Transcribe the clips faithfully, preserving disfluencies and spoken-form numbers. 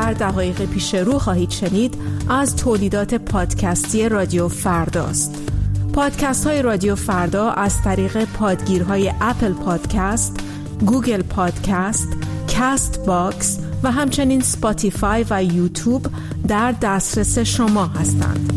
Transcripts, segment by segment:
در دقایق پیش رو خواهید شنید از تولیدات پادکستی رادیو فرداست. پادکست های رادیو فردا از طریق پادگیرهای اپل پادکست، گوگل پادکست، کاست باکس و همچنین سپاتیفای و یوتیوب در دسترس شما هستند.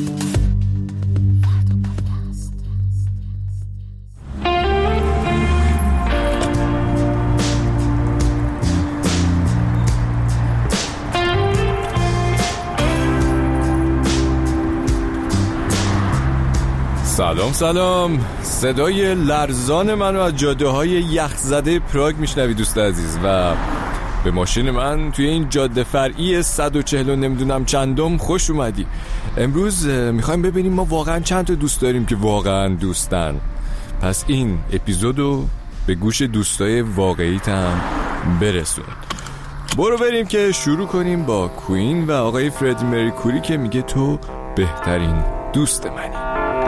سلام سلام، صدای لرزان منو از جاده های یخزده پراگ میشنوی دوست عزیز و به ماشین من توی این جاده فرعی صد و چهل و نمیدونم چندم خوش اومدی. امروز میخوایم ببینیم ما واقعا چند تا دوست داریم که واقعا دوستن. پس این اپیزودو به گوش دوستای واقعیت هم برسون. برو بریم که شروع کنیم با کوین و آقای فردی مریکوری که میگه تو بهترین دوست منی.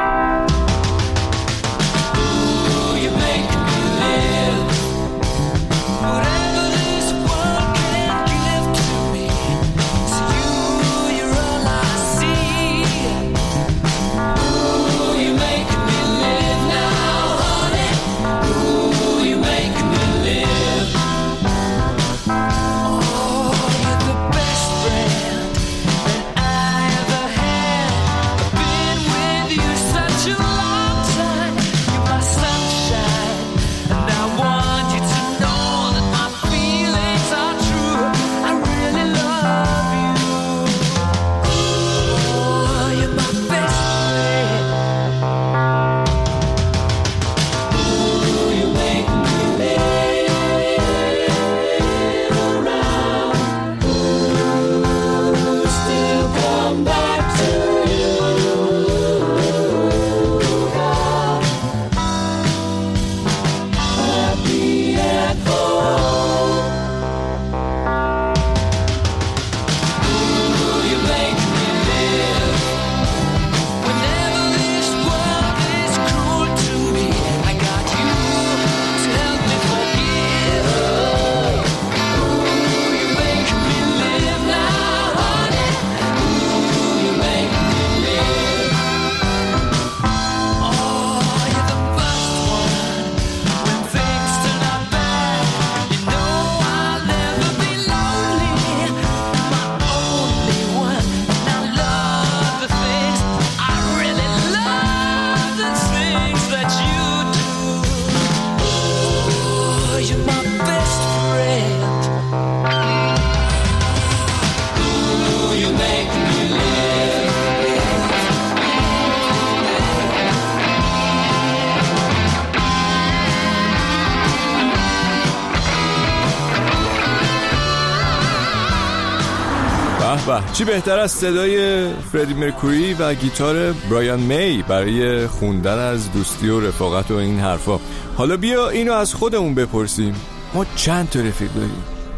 به چی بهتر از صدای فردی مرکوری و گیتار برایان می برای خوندن از دوستی و رفاقت و این حرفا. حالا بیا اینو از خودمون بپرسیم، ما چند تا رفیق داریم؟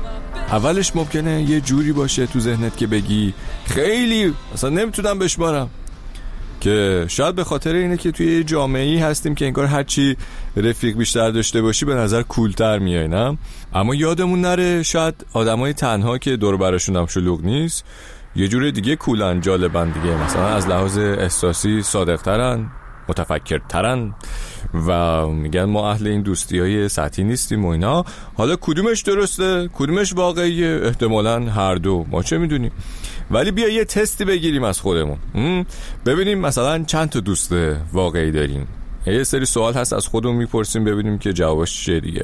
اولش ممکنه یه جوری باشه تو ذهنت که بگی خیلی اصلا نمیتونم بشمارم، که شاید به خاطر اینه که توی جامعه‌ای هستیم که انگار هرچی رفیق بیشتر داشته باشی به نظر کولتر میای، نه؟ اما یادمون نره شاید آدمای تنها که دور براشون هم شلوغ نیست یه جور دیگه کولن، جالبن دیگه، مثلا از لحاظ احساسی صادق‌ترن، متفکرترن و میگن ما اهل این دوستی‌های سطحی نیستیم و اینا. حالا کدومش درسته کدومش واقعیه؟ احتمالاً هر دو، ما چه میدونیم. ولی بیا یه تستی بگیریم از خودمون، ببینیم مثلا چند تا دوست واقعی داریم. یه سری سوال هست از خودمون میپرسیم ببینیم که جوابش چیه دیگه.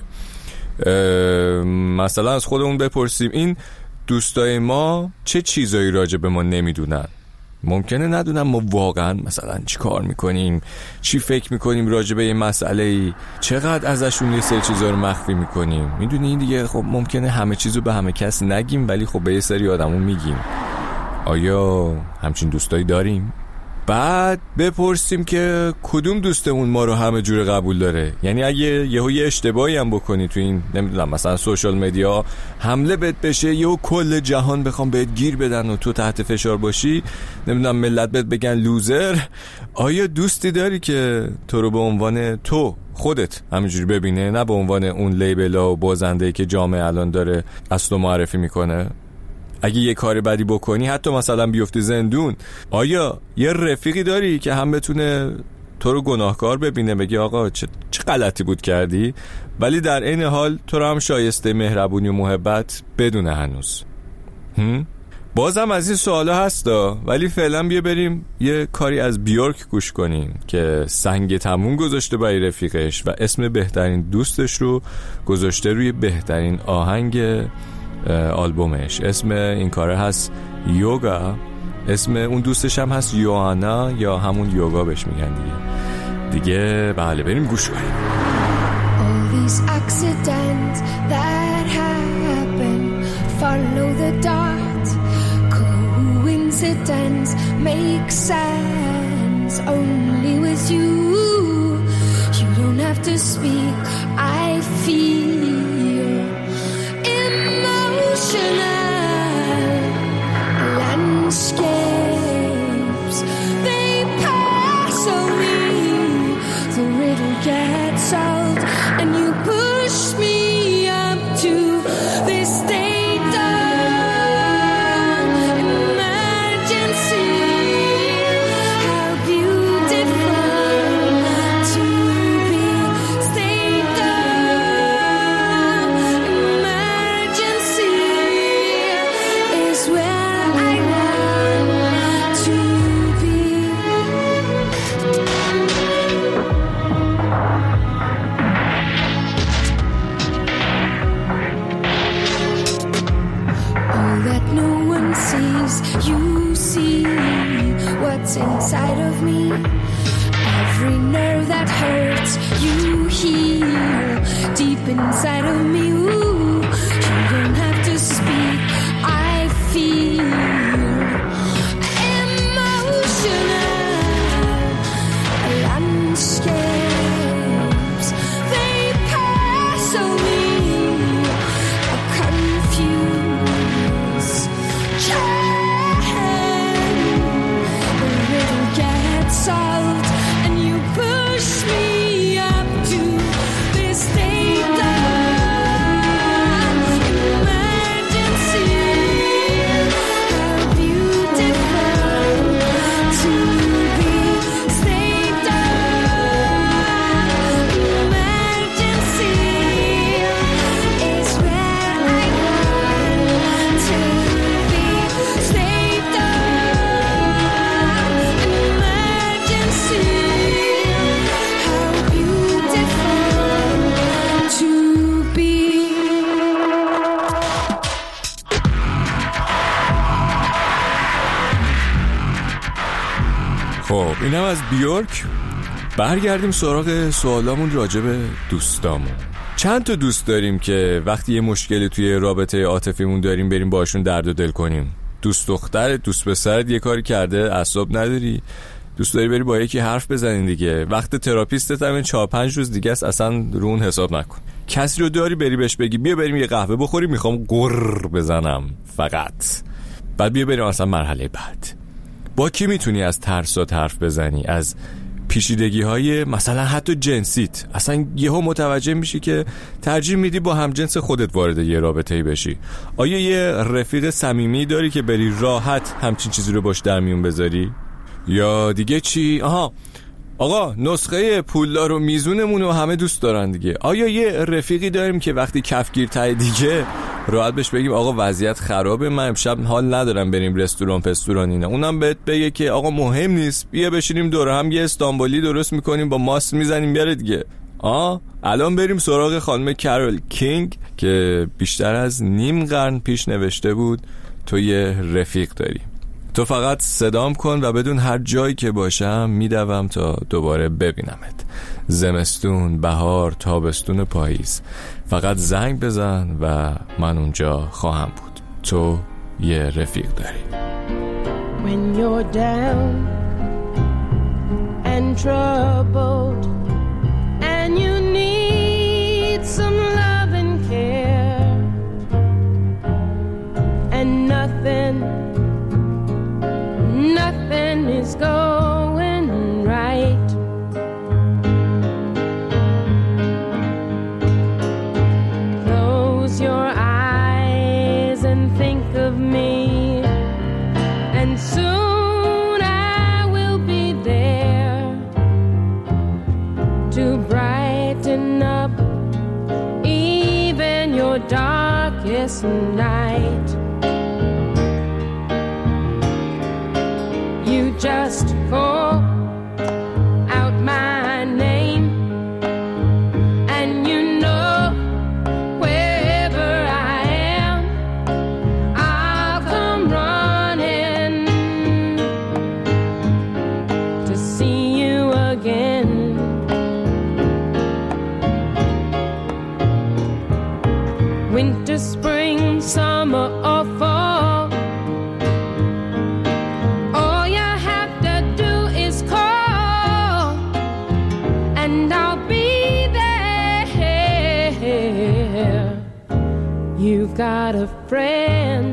مثلا از خودمون بپرسیم این دوستای ما چه چیزایی راجع به ما نمیدونن. ممکنه ندونم ما واقعا مثلا چی کار میکنیم، چی فکر میکنیم راجع به یه مسئله ای، چقدر ازشون یه سری چیزا رو مخفی میکنیم. میدونی این دیگه، خب ممکنه همه چیزو به همه کس نگیم ولی خب به یه سری آدمون میگیم. آیا همچین دوستایی داریم؟ بعد بپرسیم که کدوم دوستمون ما رو همه جور قبول داره. یعنی اگه یهو یه اشتباهی هم بکنی تو این نمیدونم مثلا سوشال مدیا، حمله بهت بشه، یهو کل جهان بخوام بهت گیر بدن و تو تحت فشار باشی، نمیدونم ملت بهت بگن لوزر، آیا دوستی داری که تو رو به عنوان تو خودت همینجوری ببینه، نه به عنوان اون لیبلا و بازنده‌ای که جامعه الان داره اصل و معرفی میکنه؟ اگه یه کار بدی بکنی حتی مثلا بیفتی زندون، آیا یه رفیقی داری که هم بتونه تو رو گناهکار ببینه بگی آقا چه, چه غلطی بود کردی، ولی در این حال تو رو هم شایسته مهربونی و محبت بدونه هنوز؟ هم؟ بازم از این سوالا هستا، ولی فعلا بیا بریم یه کاری از بیورک گوش کنیم که سنگ تموم گذاشته برای رفیقش و اسم بهترین دوستش رو گذاشته روی بهترین آهنگ آلبومش. اسم این کاره هست یوگا، اسم اون دوستش هم هست یوانا یا همون یوگا بهش میگن دیگه. دیگه بله بریم گوش کنیم. All these accidents that happen, follow the dot. Coincidence makes sense only with you. You don't have to speak. I feel emotional landscapes. They pass on me. The riddle gets solved, and you push me up to this state of emergency. How beautiful to be state of emergency is where I want to be. All that no one sees, you see what's inside of me. Every nerve that hurts, you heal deep inside of me. Ooh, you don't have to speak. I feel emotional landscapes. They pass on me. A confused child. The riddle gets solved, and you push me up to this state of emergency. How beautiful to be state of emergency is where I want to be. State of emergency. How beautiful to be. خب اینم از بیورک. برگردیم سراغ سوالامون راجع به دوستامون. چند تا دوست داریم که وقتی یه مشکلی توی رابطه عاطفیمون داریم بریم باشون درد و دل کنیم؟ دوست دختر، دوست پسرت یه کاری کرده اعصاب نداری، دوست داری بری با یکی حرف بزنین دیگه. وقت تراپیستت هم چهار پنج روز دیگه است، اصلا رو اون حساب نکن. کسی رو داری بری بهش بگی بیا بریم یه قهوه بخوریم، میخوام قر بزنم فقط. بعد بیا بریم اصلا مرحله بعد. با کی میتونی از ترسات حرف بزنی؟ از پیچیدگی های مثلا حتی جنسیت. اصلا یهو متوجه میشی که ترجیح میدی با همجنس خودت وارد یه رابطه‌ای بشی. آیا یه رفیق صمیمی داری که بری راحت همچین چیزی رو باش در میون بذاری؟ یا دیگه چی؟ آها آقا نسخه پولدار و میزونمون رو همه دوست دارن دیگه. آیا یه رفیقی داریم که وقتی کفگیر ته دیگه راحت بهش بگیم آقا وضعیت خرابه، من امشب حال ندارم بریم رستوران پستوران اینا، اونم بهت بگه که آقا مهم نیست، بیا بشینیم دور هم یه استانبولی درست میکنیم با ماست میزنیم بیاره دیگه. آه الان بریم سراغ خانم کارول کینگ که بیشتر از نیم قرن پیش نوشته بود تو یه رفیق داری، تو فقط صدام کن و بدون هر جایی که باشم میدوم تا دوباره ببینمت. زمستون، بهار، تابستون، پاییز، فقط زنگ بزن و من اونجا خواهم بود. تو یه رفیق داری. When you're down and troubled and you need some love and care and nothing nothing is going right, close your eyes and think of me. just call out my name, and you know wherever I am, I'll come running to see you again. Winter, spring, summer, or fall, all you have to do is call, and I'll be there. You've got a friend.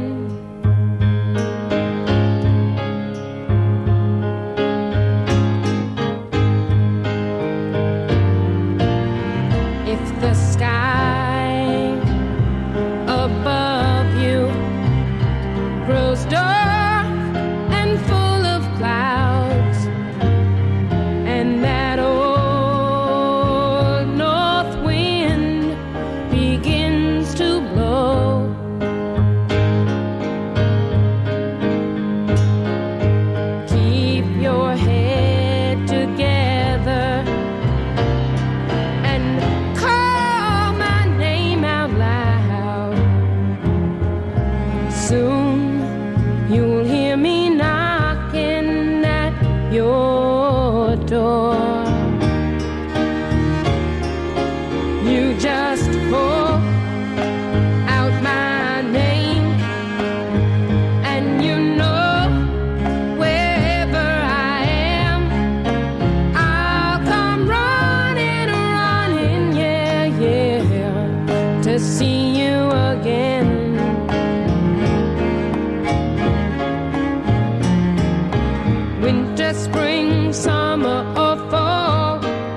If the sky above you grows dark and full of clouds, and that old north wind begins to blow, keep your head together and call my name out loud. Soon you'll hear me knocking at your door. You just call out my name, and you know wherever I am, I'll come running, running, yeah, yeah, to see you again. Winter, spring, summer, or fall,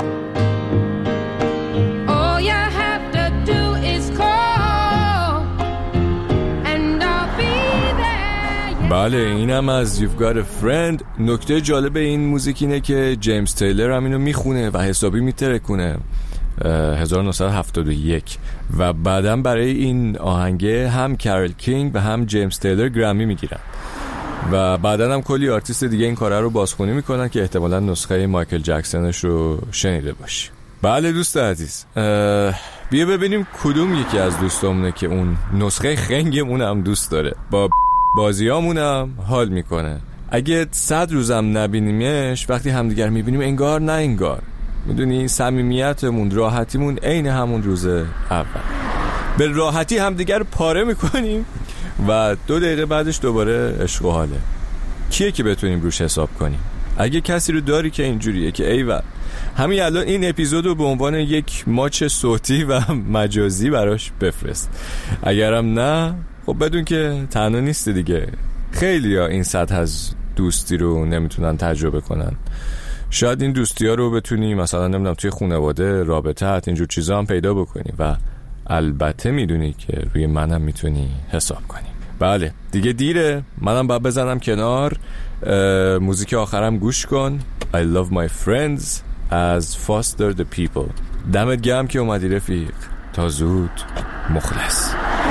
all you have to do is call, and I'll be there. بله اینم از You've Got a Friend. نکته جالب این موزیک اینه که جیمز تیلر هم اینو میخونه و حسابی میترکونه هزار و نهصد و هفتاد و یک، و بعداً برای این آهنگه هم کارل کینگ و هم جیمز تیلر گرمی میگیرن، و بعداً هم کلی آرتیست دیگه این کاره رو بازخونی میکنن که احتمالاً نسخه مایکل جکسونش رو شنیده باشی. بله دوست عزیز، بیا ببینیم کدوم یکی از دوستامونه که اون نسخه خنگمون هم دوست داره، با بازیامون هم حال میکنه. اگه صد روزم نبینیمش، وقتی همدیگر میبینیم انگار نه انگار، میدونی صمیمیتمون، راحتیمون عین همون روز اول. به راحتی همدیگر رو پاره میکنیم و دو دقیقه بعدش دوباره عشق و حاله. کیه که بتونیم روش حساب کنیم؟ اگه کسی رو داری که اینجوریه که ایول، همین الان این اپیزودو به عنوان یک ماچ صوتی و مجازی براش بفرست. اگرم نه، خب بدون که تنها نیست دیگه. خیلی ها این سطح از دوستی رو نمیتونن تجربه کنن. شاید این دوستی ها رو بتونی مثلا نمیدونم توی خانواده، رابطه، اینجور چیزا هم پیدا بکنی، و البته میدونی که روی منم میتونی حساب کنی. بله دیگه دیره، منم باید بزنم کنار. موزیک آخرم گوش کن. I love my friends از Foster the People. دمت گرم که اومدی رفیق. تا زود. مخلص.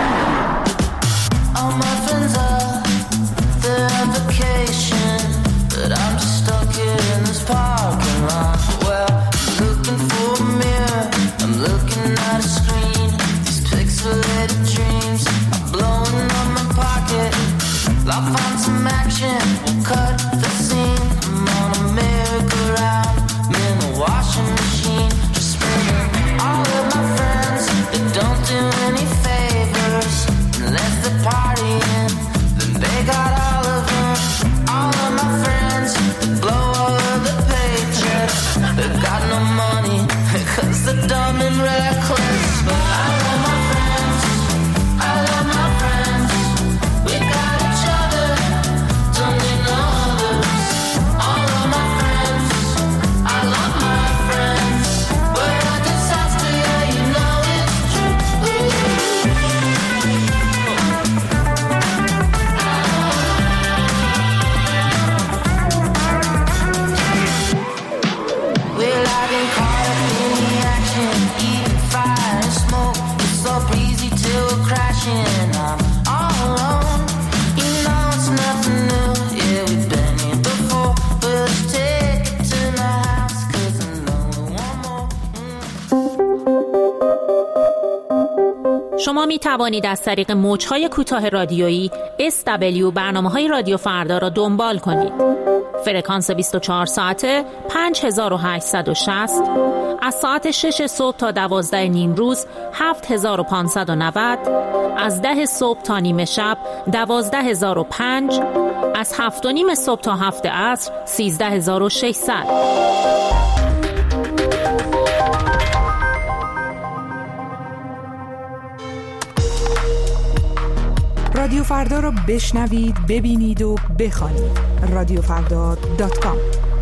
All my friends are, they're on vacation, but I'm just stuck here in this parking lot. Well, I'm looking for a mirror, I'm looking at a screen. These pixelated dreams are blowing up my pocket. I'll find some action, we'll cut the scene. I'm on a merry-go-round, I'm in a washing machine, just spinning all of my friends. They don't do any favors. شما می توانید از طریق موج‌های کوتاه رادیویی اس دبلیو برنامه‌های رادیو فردا را دنبال کنید. فرکانس بیست و چهار ساعته پنج هزار و هشتصد و شصت، از ساعت شش صبح تا دوازده نیم روز هفت هزار و پانصد و نود، از ده صبح تا نیمه شب دوازده هزار و پنج، از هفت و نیم صبح تا هفت عصر سیزده هزار و ششصد. رادیو فردا را بشنوید، ببینید و بخوانید. رادیو فردا دات کام.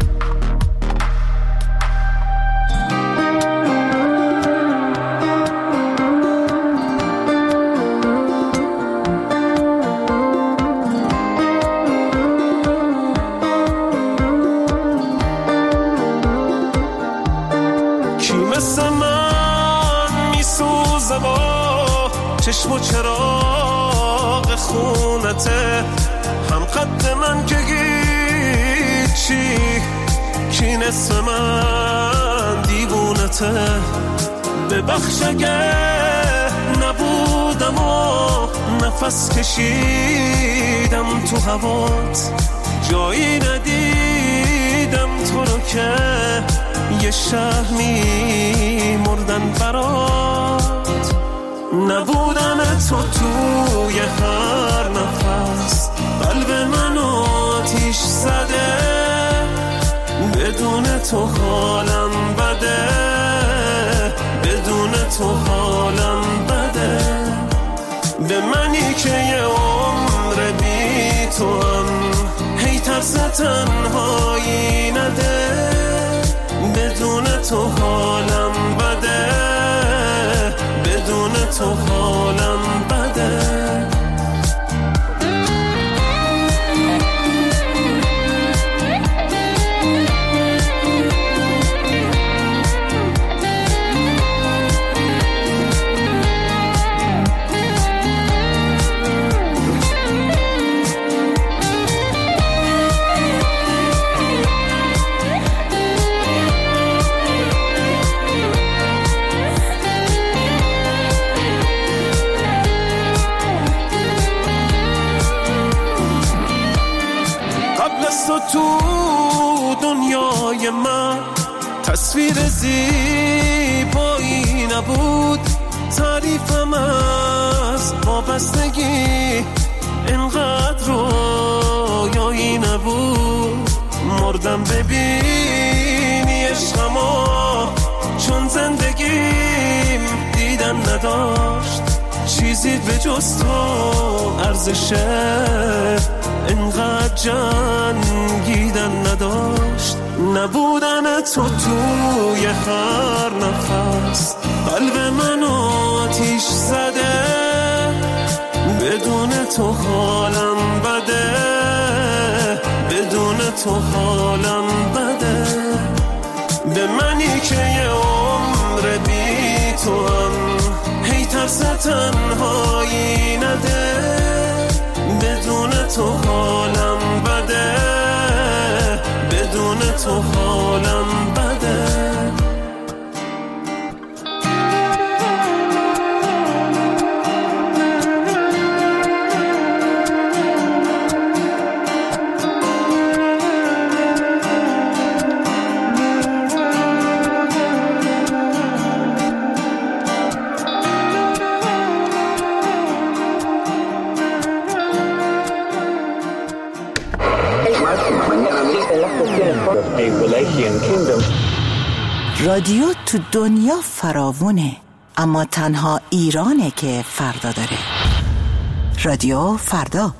کی مثل من میسوزه با چشم و چراغ خونته، هم قد من که گیچی، کی نصف من دیوونته. ببخش اگه نبودم و نفس کشیدم تو هوات، جایی ندیدم تو رو که یه شهر می مردن برات. نبودن تو توی هر نفس قلب منو آتیش زده، بدون تو حالم بده، بدون تو حالم بده. به منی که یه عمر بی تو هم هی ترس تنهایی نده، بدون تو حالم بده، بدون تو حالم بده. تو تو دنیای من تصویر زیبایی نبود، تعریفم از وابستگی اینقدر رویایی نبود. مردم ببینی عشقمو، چون زندگیم دیدن نداشت، چیزی به جز تو ارزشه اینقدر جنگیدن نداشت. نبودن تو توی هر نفس قلب منو آتیش زده، بدون تو حالم بده، بدون تو حالم بده. به منی که یه عمر بی تو هم هی ترس تنهایی نده، بدون تو حالم بده، بدون تو حالم بده. رادیو تو دنیا فراوونه، اما تنها ایرانه که فردا داره. رادیو فردا.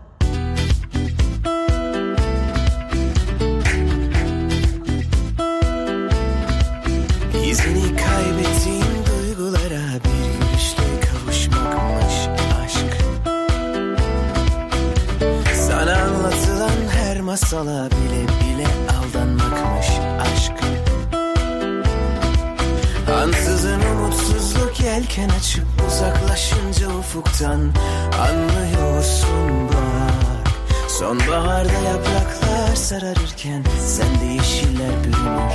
İzini kaybettiğim duygulara bir gülüşle kavuşmakmış aşk. Sana anlatılan her masala bile bile aldanmakmış aşk. Ansızın umutsuzluk yelken açıp uzaklaşınca ufuktan anlıyorsun bak. Sonbaharda yapraklar sararırken sende yeşiller bürünür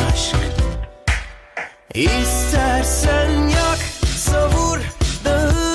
aşk. İstersen yak, savur, dağıt.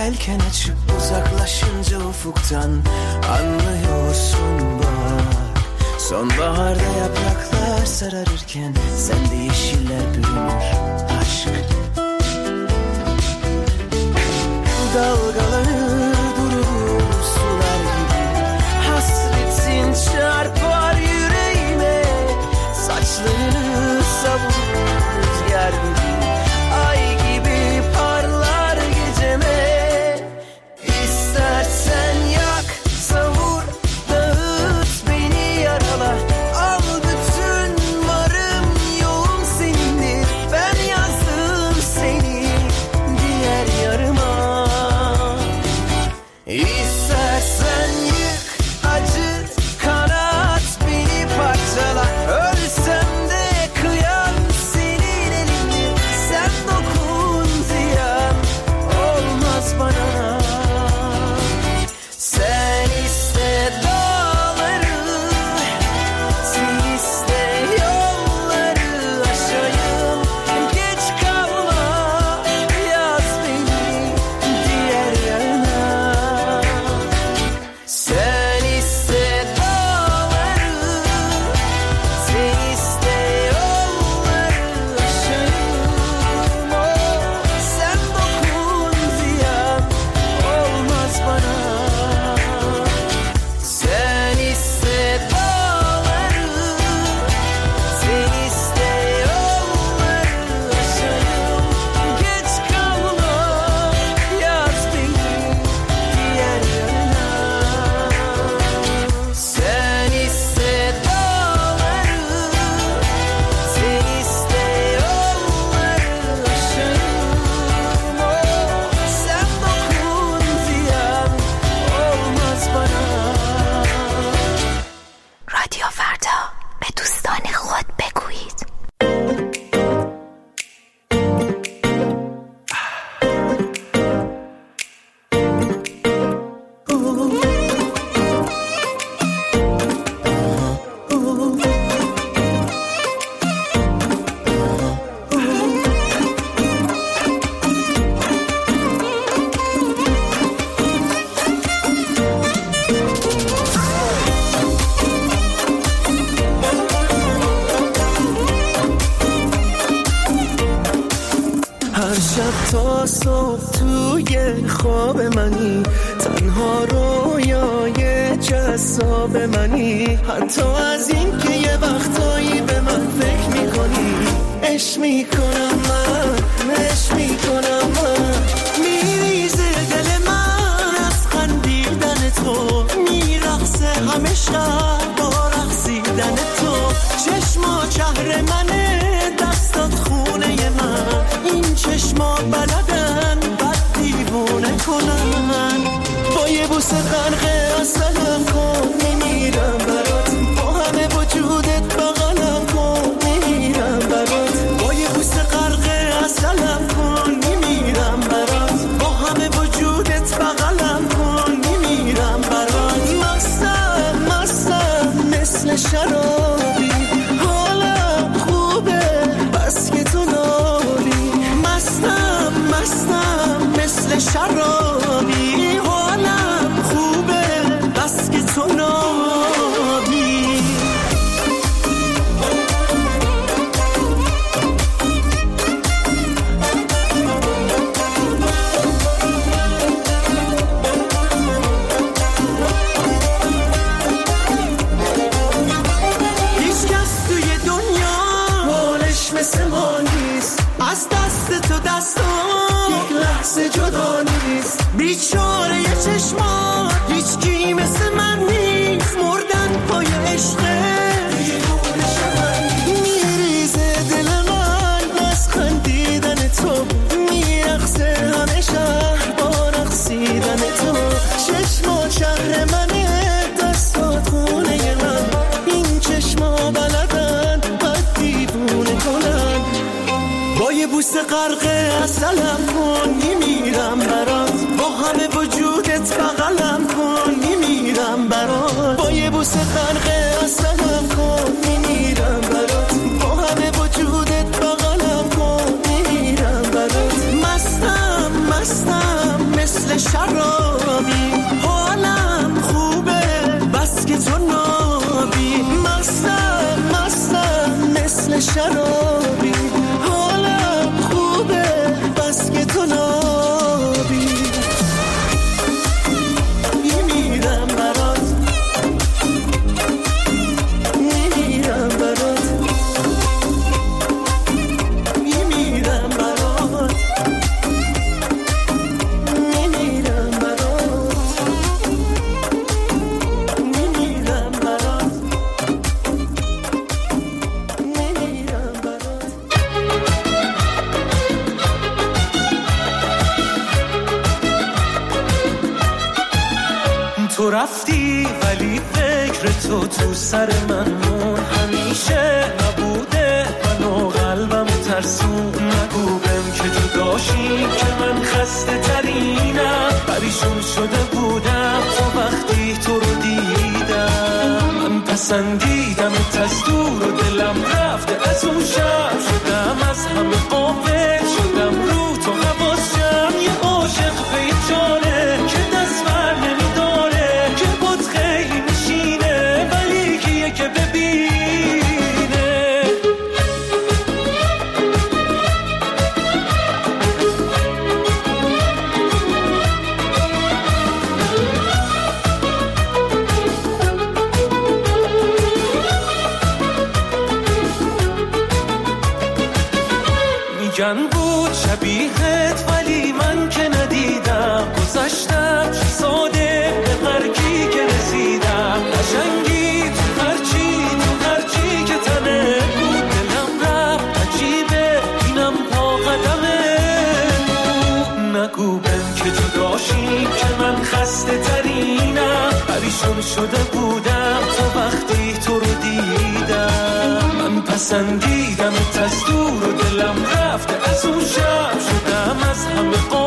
yelken açıp uzaklaşınca ufuktan anlıyorsun bak. Sonbaharda yapraklar sararırken sende yeşiller bürünür aşk. Dalgalanır durur sular gibi, hasretin çarpar yüreğime. Saçlarını savurur rüzgar gibi, ay gibi parlar geceme. İstersen yak, savur, dağıt beni yarala. Al bütün varım yoğun senindir. Ben yazdım seni diğer yarıma. İstersen yık, acıt, kanat beni parçala. Ölsem de kıyam senin elindir. Sen dokun ziyan olmaz bana. Sen iste dağları, sen iste yolları aşayım. Geç kalma, yaz beni diğer yana. Sen iste dağları, sen iste yolları aşayım. Oh, sen dokun ziyan olmaz bana. Sen iste dağları, sen iste yolları aşayım. Geç kalma, yaz beni diğer yana. Sen iste dağları, sen iste yolları aşayım. Oh, sen dokun ziyan olmaz bana. رادیو فردا به دوستان خود بگویید. هر شب تا صبح توی خواب منی، تنها رویای جذاب منی. حتی از این که یه وقتایی به من فکر میکنی، عشق میکنم من، عشق میکنم من. میریزه دل من از خندیدن تو، میرقصه همه شب با رقصیدن تو. چشما شهر منه، دستات خونه من. این چشما بلدن بد دیوونه کنن. با یه بوسه غرق اصلم کن، میمیرم برات. با همه وجودت بغلم کن، میمیرم برات. با یه بوسه غرق اصلم کن، میمیرم برات. با همه وجودت بغلم کن، میمیرم برات. مستم مستم مثل شرابی، حالم خوبه بس که تو نابی. مستم مستم مثل شرابی، حالم خوبه بس که تو نابی. هیچ کس توی دنیا حالش مثل ما نیست. از دست تو دستم یک لحظه جدا نیست. بیچاره یه چشما هیچ کی مثل من نیست. مردن پای عشقه میریزه دل من از خندیدن تو. میرقصه همه شهر با رقصیدن تو. چشما شهر منه، دستات خونه من. این چشما بلدن بد دیوونه کنن. با یه بوسه غرق اصلم کن، میمیرم برات. با همه وجودت بغلم کن، میمیرم برات. با یه بوسه غرق اصلم کن، میمیرم برات. با همه وجودت بغلم کن، میمیرم برات. مستم مستم مثل شرابی، حالم خوبه بس که تو نابی، مستم مستم مثل شرابی، حالم خوبه بس که تو نابی. میمیرم برات، میمیرم برات، میمیرم برات، میمیرم برات، میمیرم برات، میمیرم برات. تو رفتی ولی فکر تو تو سر من مون، همیشه نبوده من و قلبم ترسون. نگو بهم که جداشی که من خسته ترینم، پریشون شده بودم تو وقتی تو رو دیدم. من پسندیدم از دور و دلم رفته از اون شب، شدم از همه قافل، شدم رو تو حواسم. یه عاشق به یه جانه که دست بر نمیداره، که بود خیلی میشینه ولی کیه که ببینه. میگن بود شبیهت ولی من که ندیدم، گذشتم چه ساده به مرگی که رسیدم. قشنگی تو هرچی تو هرچی که تنه بود، دلم رفت عجیبه اینم پا قدمه بود. نگو بهم که جداشی که من خسته ترینم، پریشون شده بودم تو وقتی تو رو دیدم. من پسندیدم از دور و دلم رفته از اون شب، شدم از همه قا